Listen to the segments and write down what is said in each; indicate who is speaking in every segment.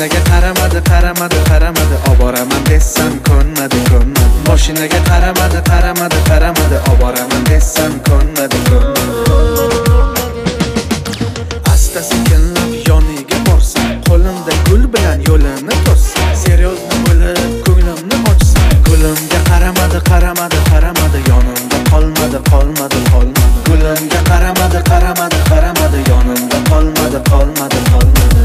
Speaker 1: Moshinaga qaramadi, qaramadi, qaramadi, oboraman desam ko'nmadi, ko'nmadi. Moshinaga qaramadi, qaramadi, qaramadi, oboraman desam ko'nmadi, ko'nmadi. Asta sekinlab yoniga borsam, qo'limda gul bilan yo'lini to'ssam, seryozni bo'lib ko'nglimni ochsam, gulimga qaramadi, qaramadi, qaramadi, yonimda qolmadi, qolmadi, qolmadi. Gulimga qaramadi, qaramadi, qaramadi, yonimda qolmadi, qolmadi, qolmadi.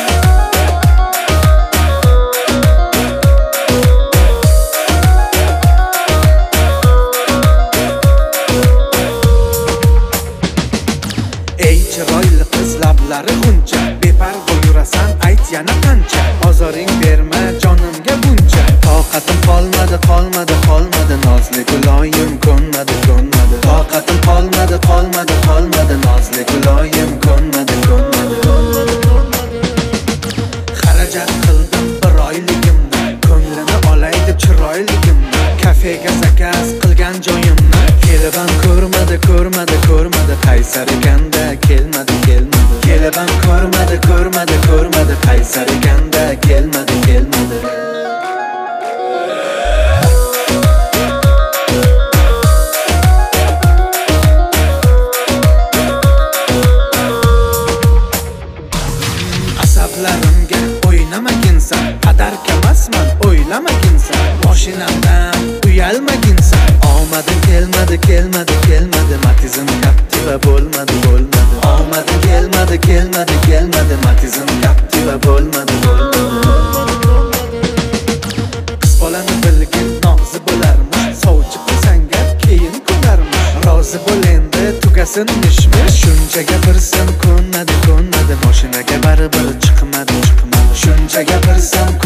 Speaker 1: Ey chiroyli qiz lablari xuncha, beparvo yurasan ayt yana qancha, ozoring berma jonimga buncha. Toqatim qolmadi, qolmadi, qolmadi, nozli guloyim ko'nmadi, ko'nmadi. Toqatim qolmadi, qolmadi, qolmadi, nozli guloyim ko'nmadi, ko'nmadi. Xarajat qildim bir oyligimni, ko'nglini olay deb chiroyligimni, kafega zakaz qilgan joyimni, kelibam ko'rmadi, ko'rmadi, ko'rmadi, qaysar ekanda kelmadi, kelmadi. Kelibam ko'rmadi, ko'rmadi, ko'rmadi, qaysar ekanda kelmadi, kelmadi. Asablarimga o'ynamaginsan, qadar kamasman o'ylamaginsan, moshinamdan uyalmaginsan. Omadim kelmadi, kelmadi, kelmadi, matizm Captiva bo'lmadi, bo'lmadi. Omadim kelmadi, kelmadi, kelmadi, matizm Captiva bo'lmadi, bo'lmadi. Qiz bolani bilgin nozi bo'larmish, sovchi qilsang gap keyin ko'narmish. Rozi bo'l endi tugasin mishmish, shuncha gapirsam ko'nmadi, ko'nmadi, moshinaga baribir chiqmadi, chiqmadi. Shuncha gapirsam